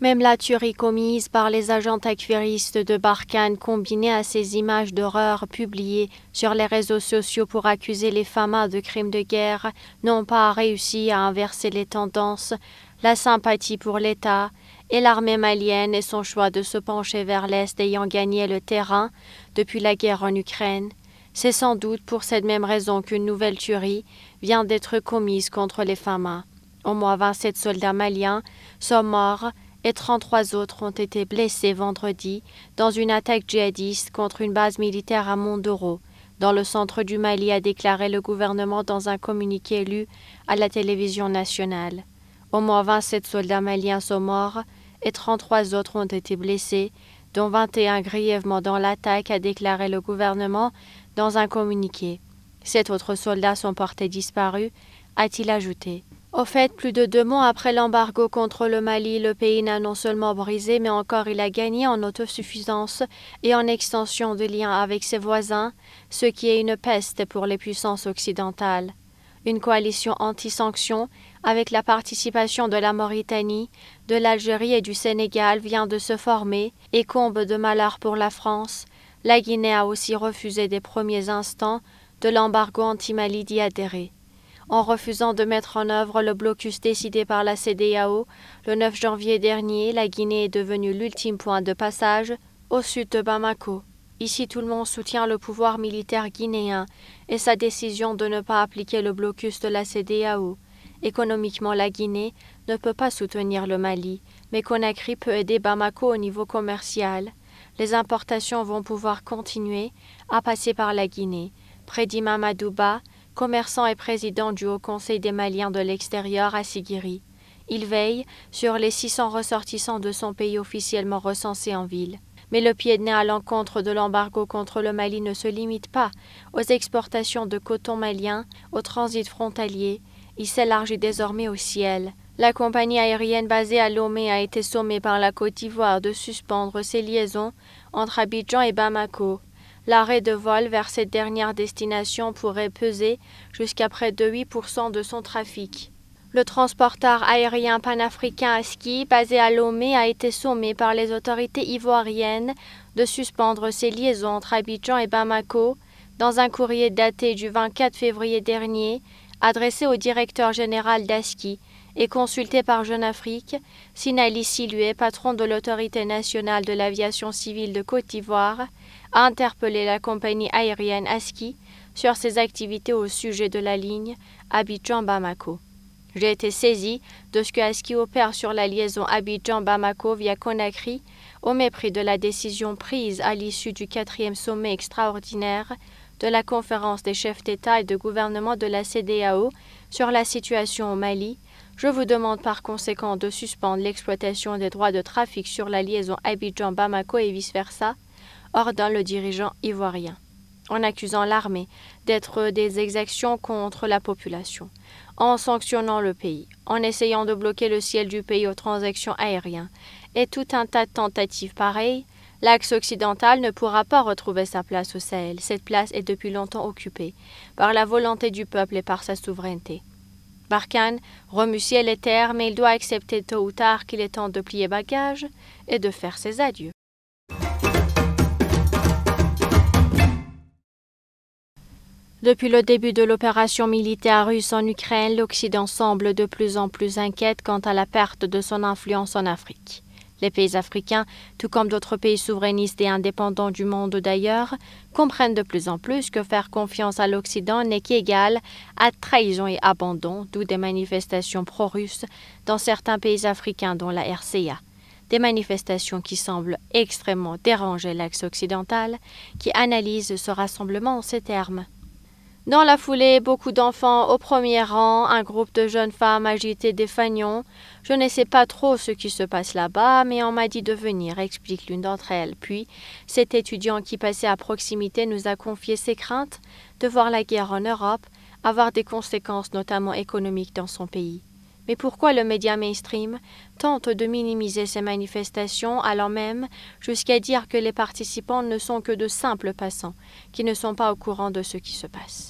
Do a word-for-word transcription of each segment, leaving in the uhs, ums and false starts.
Même la tuerie commise par les agents takfiristes de Barkhane, combinée à ces images d'horreur publiées sur les réseaux sociaux pour accuser les Famas de crimes de guerre, n'ont pas réussi à inverser les tendances, la sympathie pour l'État et l'armée malienne et son choix de se pencher vers l'Est ayant gagné le terrain depuis la guerre en Ukraine. C'est sans doute pour cette même raison qu'une nouvelle tuerie vient d'être commise contre les Famas. Au moins vingt-sept soldats maliens sont morts et trente-trois autres ont été blessés vendredi dans une attaque djihadiste contre une base militaire à Mondoro, dans le centre du Mali, a déclaré le gouvernement dans un communiqué lu à la télévision nationale. Au moins vingt-sept soldats maliens sont morts et trente-trois autres ont été blessés, dont vingt et un grièvement dans l'attaque, a déclaré le gouvernement dans un communiqué. Sept autres soldats sont portés disparus, a-t-il ajouté. Au fait, plus de deux mois après l'embargo contre le Mali, le pays n'a non seulement brisé, mais encore il a gagné en autosuffisance et en extension de liens avec ses voisins, ce qui est une peste pour les puissances occidentales. Une coalition anti-sanctions, avec la participation de la Mauritanie, de l'Algérie et du Sénégal, vient de se former et comble de malheur pour la France. La Guinée a aussi refusé des premiers instants de l'embargo anti-Mali d'y adhérer. En refusant de mettre en œuvre le blocus décidé par la C E D E A O le neuf janvier dernier, la Guinée est devenue l'ultime point de passage au sud de Bamako. Ici, tout le monde soutient le pouvoir militaire guinéen et sa décision de ne pas appliquer le blocus de la C E D E A O. Économiquement, la Guinée ne peut pas soutenir le Mali, mais Conakry peut aider Bamako au niveau commercial. Les importations vont pouvoir continuer à passer par la Guinée, prédit Mamadou Ba, commerçant et président du Haut Conseil des Maliens de l'extérieur à Sigiri. Il veille sur les six cents ressortissants de son pays officiellement recensés en ville. Mais le pied de nez à l'encontre de l'embargo contre le Mali ne se limite pas aux exportations de coton malien, au transit frontalier. Il s'élargit désormais au ciel. La compagnie aérienne basée à Lomé a été sommée par la Côte d'Ivoire de suspendre ses liaisons entre Abidjan et Bamako. L'arrêt de vol vers cette dernière destination pourrait peser jusqu'à près de huit pour cent de son trafic. Le transporteur aérien panafricain Aski, basé à Lomé, a été sommé par les autorités ivoiriennes de suspendre ses liaisons entre Abidjan et Bamako dans un courrier daté du vingt-quatre février dernier, adressé au directeur général d'Aski et consulté par Jeune Afrique. Sinali Silué, patron de l'autorité nationale de l'aviation civile de Côte d'Ivoire, a interpellé la compagnie aérienne Aski sur ses activités au sujet de la ligne Abidjan-Bamako. J'ai été saisi de ce que Aski opère sur la liaison Abidjan-Bamako via Conakry, au mépris de la décision prise à l'issue du quatrième sommet extraordinaire de la conférence des chefs d'État et de gouvernement de la C E D E A O sur la situation au Mali. Je vous demande par conséquent de suspendre l'exploitation des droits de trafic sur la liaison Abidjan-Bamako et vice-versa, ordonne le dirigeant ivoirien, en accusant l'armée d'être des exactions contre la population, en sanctionnant le pays, en essayant de bloquer le ciel du pays aux transactions aériennes, et tout un tas de tentatives pareilles. L'axe occidental ne pourra pas retrouver sa place au Sahel. Cette place est depuis longtemps occupée par la volonté du peuple et par sa souveraineté. Barkhane remue ciel et terre, mais il doit accepter tôt ou tard qu'il est temps de plier bagages et de faire ses adieux. Depuis le début de l'opération militaire russe en Ukraine, l'Occident semble de plus en plus inquiète quant à la perte de son influence en Afrique. Les pays africains, tout comme d'autres pays souverainistes et indépendants du monde d'ailleurs, comprennent de plus en plus que faire confiance à l'Occident n'est qu'égal à trahison et abandon, d'où des manifestations pro-russes dans certains pays africains dont la R C A. Des manifestations qui semblent extrêmement déranger l'axe occidental, qui analyse ce rassemblement en ces termes. Dans la foulée, beaucoup d'enfants au premier rang, un groupe de jeunes femmes agitées des fanions. Je ne sais pas trop ce qui se passe là-bas, mais on m'a dit de venir, explique l'une d'entre elles. Puis, cet étudiant qui passait à proximité nous a confié ses craintes de voir la guerre en Europe avoir des conséquences notamment économiques dans son pays. Mais pourquoi le média mainstream tente de minimiser ces manifestations, allant même jusqu'à dire que les participants ne sont que de simples passants, qui ne sont pas au courant de ce qui se passe?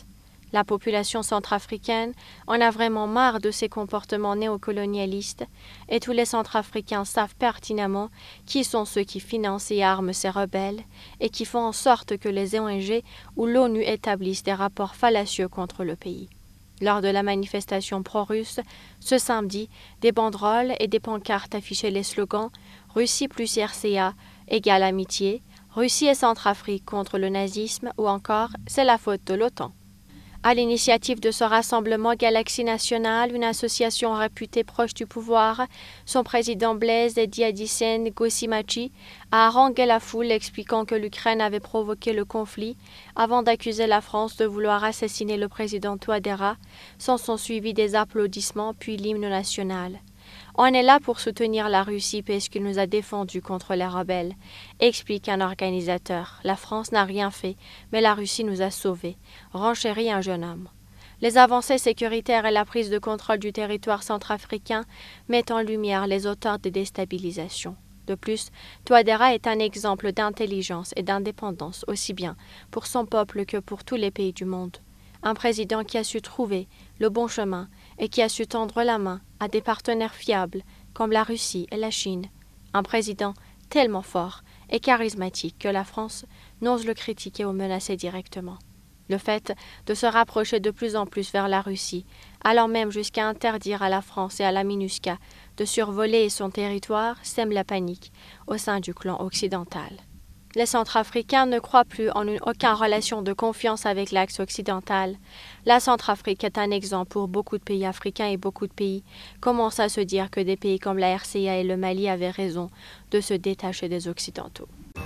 La population centrafricaine en a vraiment marre de ces comportements néocolonialistes et tous les Centrafricains savent pertinemment qui sont ceux qui financent et arment ces rebelles et qui font en sorte que les O N G ou l'ONU établissent des rapports fallacieux contre le pays. Lors de la manifestation pro-russe, ce samedi, des banderoles et des pancartes affichaient les slogans « Russie plus R C A égale amitié »,« Russie et Centrafrique contre le nazisme » ou encore « C'est la faute de l'OTAN ». À l'initiative de ce rassemblement Galaxie Nationale, une association réputée proche du pouvoir, son président Blaise Diadysen Gosimachi a harangué la foule expliquant que l'Ukraine avait provoqué le conflit avant d'accuser la France de vouloir assassiner le président Touadéra. S'en sont suivis des applaudissements puis l'hymne national. On est là pour soutenir la Russie parce qu'il nous a défendus contre les rebelles, explique un organisateur. La France n'a rien fait, mais la Russie nous a sauvés, renchérit un jeune homme. Les avancées sécuritaires et la prise de contrôle du territoire centrafricain mettent en lumière les auteurs des déstabilisations. De plus, Touadéra est un exemple d'intelligence et d'indépendance aussi bien pour son peuple que pour tous les pays du monde. Un président qui a su trouver le bon chemin et qui a su tendre la main à des partenaires fiables comme la Russie et la Chine. Un président tellement fort et charismatique que la France n'ose le critiquer ou menacer directement. Le fait de se rapprocher de plus en plus vers la Russie, allant même jusqu'à interdire à la France et à la MINUSCA de survoler son territoire, sème la panique au sein du clan occidental. Les Centrafricains ne croient plus en une, aucune relation de confiance avec l'axe occidental. La Centrafrique est un exemple pour beaucoup de pays africains et beaucoup de pays commencent à se dire que des pays comme la R C A et le Mali avaient raison de se détacher des Occidentaux.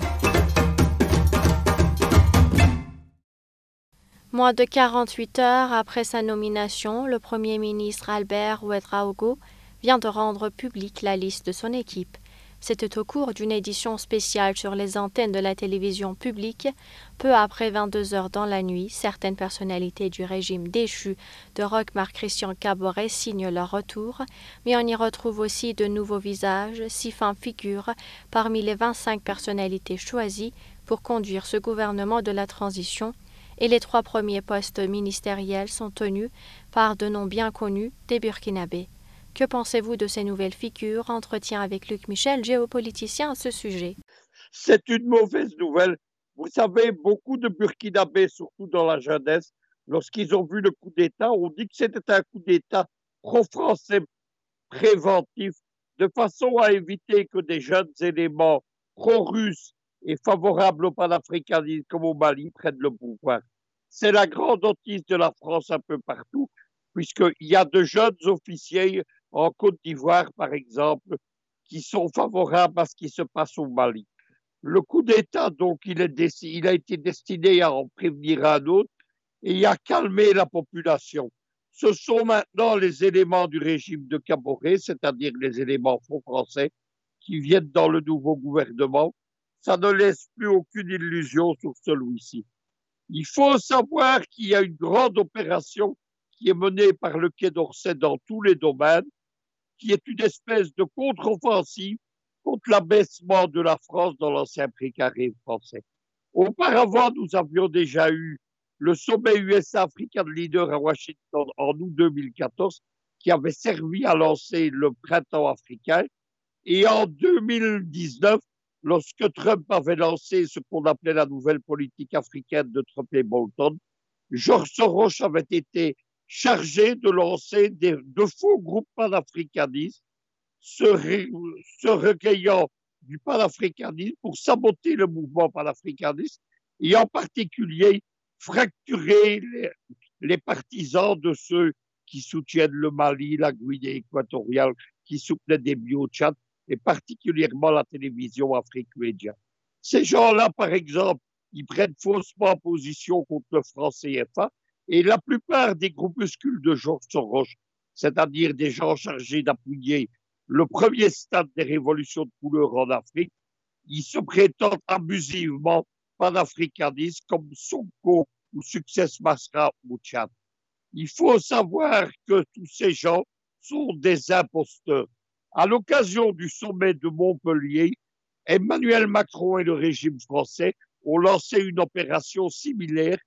Moins de quarante-huit heures après sa nomination, le Premier ministre Albert Ouedraogo vient de rendre publique la liste de son équipe. C'était au cours d'une édition spéciale sur les antennes de la télévision publique. Peu après vingt-deux heures dans la nuit, certaines personnalités du régime déchu de Roch-Marc Christian Kaboré signent leur retour, mais on y retrouve aussi de nouveaux visages, six femmes figurent parmi les vingt-cinq personnalités choisies pour conduire ce gouvernement de la transition, et les trois premiers postes ministériels sont tenus par de noms bien connus des Burkinabés. Que pensez-vous de ces nouvelles figures? Entretien avec Luc Michel, géopoliticien à ce sujet. C'est une mauvaise nouvelle. Vous savez, beaucoup de Burkinabés, surtout dans la jeunesse, lorsqu'ils ont vu le coup d'État, ont dit que c'était un coup d'État pro-français préventif, de façon à éviter que des jeunes éléments pro-russes et favorables au panafricanisme comme au Mali prennent le pouvoir. C'est la grande hantise de la France un peu partout, puisqu'il y a de jeunes officiers en Côte d'Ivoire, par exemple, qui sont favorables à ce qui se passe au Mali. Le coup d'État, donc, il, est il a été destiné à en prévenir un autre et à calmer la population. Ce sont maintenant les éléments du régime de Kaboré, c'est-à-dire les éléments francs-français, qui viennent dans le nouveau gouvernement. Ça ne laisse plus aucune illusion sur celui-ci. Il faut savoir qu'il y a une grande opération qui est menée par le Quai d'Orsay dans tous les domaines, qui est une espèce de contre-offensive contre l'abaissement de la France dans l'ancien précaré français. Auparavant, nous avions déjà eu le sommet U S A-African Leader à Washington en août deux mille quatorze, qui avait servi à lancer le printemps africain. Et en deux mille dix-neuf, lorsque Trump avait lancé ce qu'on appelait la nouvelle politique africaine de Trump et Bolton, George Soros avait été chargé de lancer des, de faux groupes panafricanistes se, ré, se recueillant du panafricanisme pour saboter le mouvement panafricaniste et en particulier fracturer les, les partisans de ceux qui soutiennent le Mali, la Guinée équatoriale, qui soutenaient des bio-Tchad et particulièrement la télévision Afrique Média. Ces gens-là, par exemple, ils prennent faussement position contre le franc C F A et la plupart des groupuscules de George Soros, c'est-à-dire des gens chargés d'appuyer le premier stade des révolutions de couleur en Afrique, ils se prétendent abusivement panafricanistes comme Sonko ou Success Masra ou Tchad. Il faut savoir que tous ces gens sont des imposteurs. À l'occasion du sommet de Montpellier, Emmanuel Macron et le régime français ont lancé une opération similaire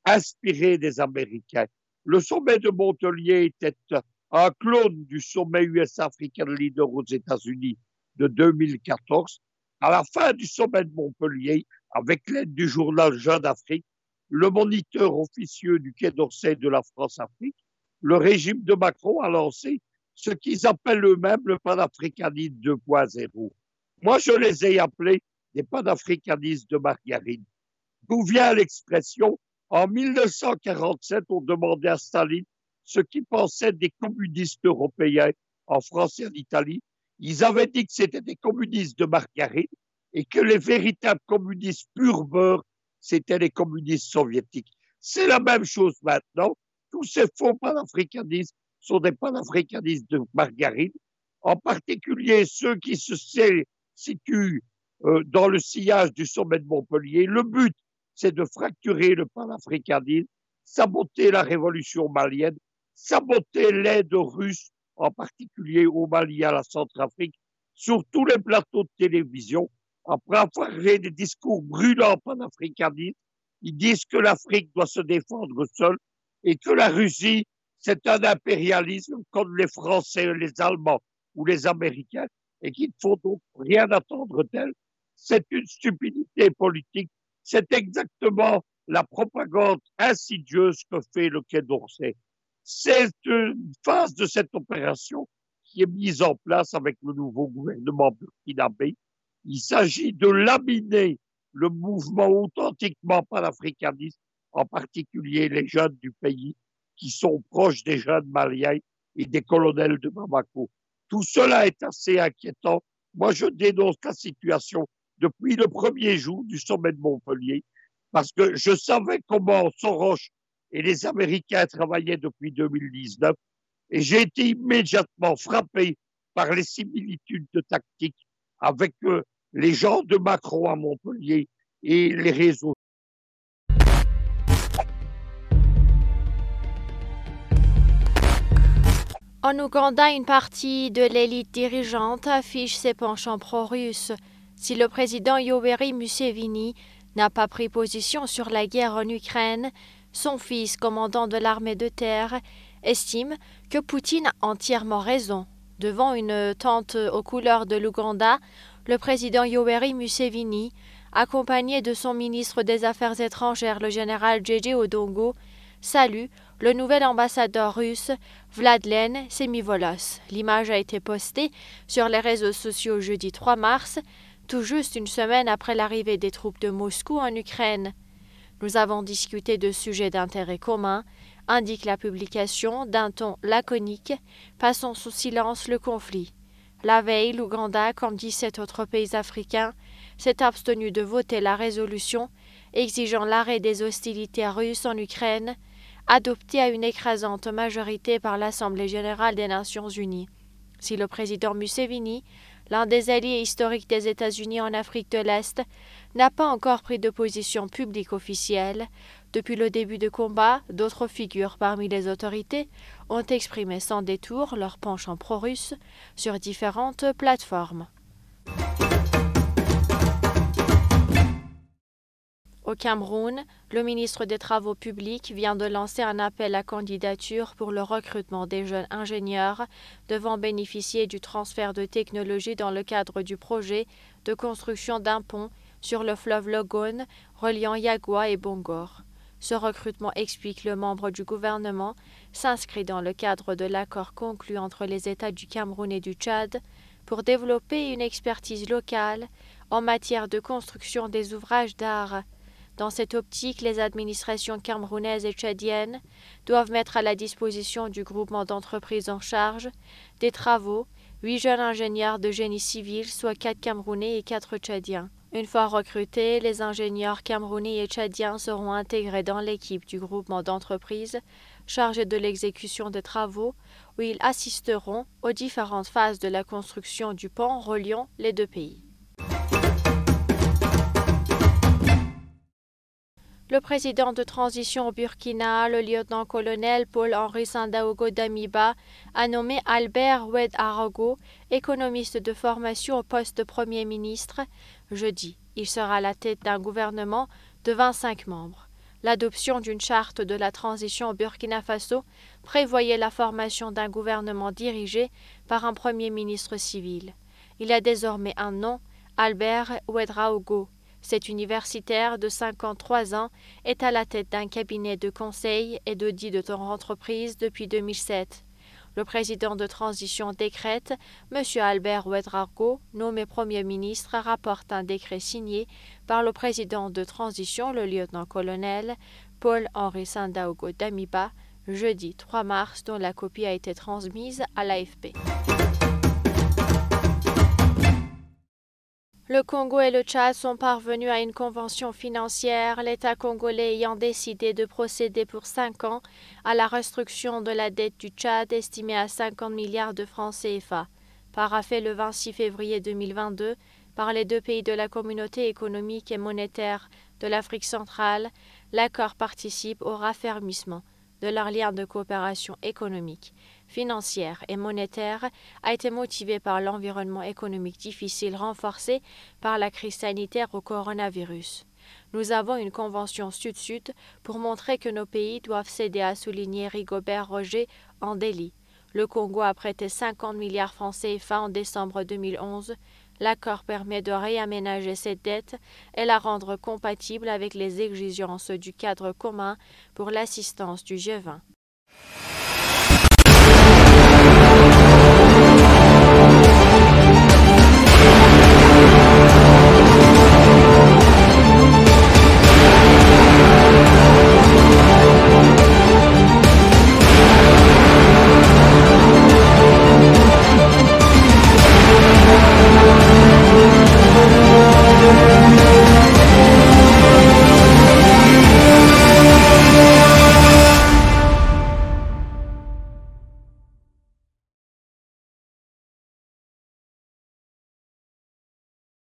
inspiré des Américains. Le sommet de Montpellier était un clone du sommet U S African Leader aux États-Unis de deux mille quatorze. À la fin du sommet de Montpellier, avec l'aide du journal Jeune Afrique, le moniteur officieux du Quai d'Orsay de la France-Afrique, le régime de Macron a lancé ce qu'ils appellent eux-mêmes le panafricanisme deux point zéro. Moi, je les ai appelés des panafricanistes de margarine. D'où vient l'expression? En mille neuf cent quarante-sept, on demandait à Staline ce qu'il pensait des communistes européens en France et en Italie. Ils avaient dit que c'était des communistes de margarine et que les véritables communistes pur beurre, c'était les communistes soviétiques. C'est la même chose maintenant. Tous ces faux panafricanistes sont des panafricanistes de margarine, en particulier ceux qui se situent euh, dans le sillage du sommet de Montpellier. Le but, c'est de fracturer le panafricanisme, saboter la révolution malienne, saboter l'aide russe, en particulier au Mali, à la Centrafrique, sur tous les plateaux de télévision, après avoir fait des discours brûlants panafricanistes. Ils disent que l'Afrique doit se défendre seule et que la Russie, c'est un impérialisme comme les Français, les Allemands ou les Américains, et qu'il ne faut donc rien attendre d'elle. C'est une stupidité politique. C'est exactement la propagande insidieuse que fait le Quai d'Orsay. C'est une phase de cette opération qui est mise en place avec le nouveau gouvernement burkinabé. Il s'agit de laminer le mouvement authentiquement panafricaniste, en particulier les jeunes du pays, qui sont proches des jeunes maliens et des colonels de Bamako. Tout cela est assez inquiétant. Moi, je dénonce la situation depuis le premier jour du sommet de Montpellier, parce que je savais comment Soros et les Américains travaillaient depuis deux mille dix-neuf, et j'ai été immédiatement frappé par les similitudes de tactique avec euh, les gens de Macron à Montpellier et les réseaux. En Ouganda, une partie de l'élite dirigeante affiche ses penchants pro-russes. Si le président Yoweri Museveni n'a pas pris position sur la guerre en Ukraine, son fils, commandant de l'armée de terre, estime que Poutine a entièrement raison. Devant une tente aux couleurs de l'Ouganda, le président Yoweri Museveni, accompagné de son ministre des Affaires étrangères, le général J J Odongo, salue le nouvel ambassadeur russe, Vladlen Semyvolos. L'image a été postée sur les réseaux sociaux jeudi trois mars, tout juste une semaine après l'arrivée des troupes de Moscou en Ukraine. Nous avons discuté de sujets d'intérêt commun, indique la publication d'un ton laconique, passant sous silence le conflit. La veille, l'Ouganda, comme dix-sept autres pays africains, s'est abstenu de voter la résolution exigeant l'arrêt des hostilités russes en Ukraine, adoptée à une écrasante majorité par l'Assemblée générale des Nations unies. Si le président Museveni, l'un des alliés historiques des États-Unis en Afrique de l'Est, n'a pas encore pris de position publique officielle, depuis le début du combat, d'autres figures parmi les autorités ont exprimé sans détour leur penchant pro-russe sur différentes plateformes. Au Cameroun, le ministre des Travaux publics vient de lancer un appel à candidature pour le recrutement des jeunes ingénieurs devant bénéficier du transfert de technologie dans le cadre du projet de construction d'un pont sur le fleuve Logone reliant Yagua et Bongor. Ce recrutement, explique le membre du gouvernement, s'inscrit dans le cadre de l'accord conclu entre les États du Cameroun et du Tchad pour développer une expertise locale en matière de construction des ouvrages d'art. Dans cette optique, les administrations camerounaises et tchadiennes doivent mettre à la disposition du groupement d'entreprises en charge des travaux huit jeunes ingénieurs de génie civil, soit quatre Camerounais et quatre Tchadiens. Une fois recrutés, les ingénieurs camerounais et tchadiens seront intégrés dans l'équipe du groupement d'entreprises chargée de l'exécution des travaux, où ils assisteront aux différentes phases de la construction du pont reliant les deux pays. Le président de transition au Burkina, le lieutenant-colonel Paul-Henri Sandaogo Damiba, a nommé Albert Ouedraogo, économiste de formation au poste de Premier ministre, jeudi. Il sera à la tête d'un gouvernement de vingt-cinq membres. L'adoption d'une charte de la transition au Burkina Faso prévoyait la formation d'un gouvernement dirigé par un premier ministre civil. Il a désormais un nom, Albert Ouedraogo. Cet universitaire de cinquante-trois ans est à la tête d'un cabinet de conseil et d'audit de entreprise depuis deux mille sept. Le président de transition décrète, M. Albert Ouedraogo, nommé Premier ministre, rapporte un décret signé par le président de transition, le lieutenant-colonel Paul-Henri Sandaogo Damiba, jeudi trois mars, dont la copie a été transmise à l'A F P. Le Congo et le Tchad sont parvenus à une convention financière, l'État congolais ayant décidé de procéder pour cinq ans à la restructuration de la dette du Tchad estimée à cinquante milliards de francs C F A. Paraphé le vingt-six février deux mille vingt-deux par les deux pays de la Communauté économique et monétaire de l'Afrique centrale, l'accord participe au raffermissement de leur lien de coopération économique, financière et monétaire a été motivé par l'environnement économique difficile renforcé par la crise sanitaire au coronavirus. Nous avons une convention Sud-Sud pour montrer que nos pays doivent céder, a souligné Rigobert Roger en Delhi. Le Congo a prêté cinquante milliards francs C F A en décembre deux mille onze. L'accord permet de réaménager cette dette et la rendre compatible avec les exigences du cadre commun pour l'assistance du G vingt.